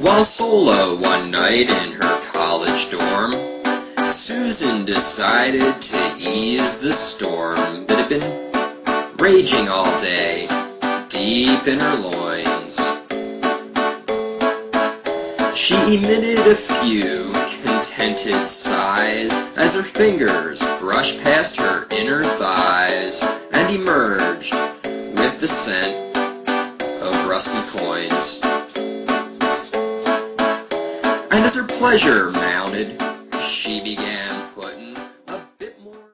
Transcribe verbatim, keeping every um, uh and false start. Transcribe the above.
While solo one night in her college dorm, Susan decided to ease the storm that had been raging all day, deep in her loins. She emitted a few contented sighs as her fingers brushed past her inner thighs and emerged with the scent of rusty coins. And as her pleasure mounted, she began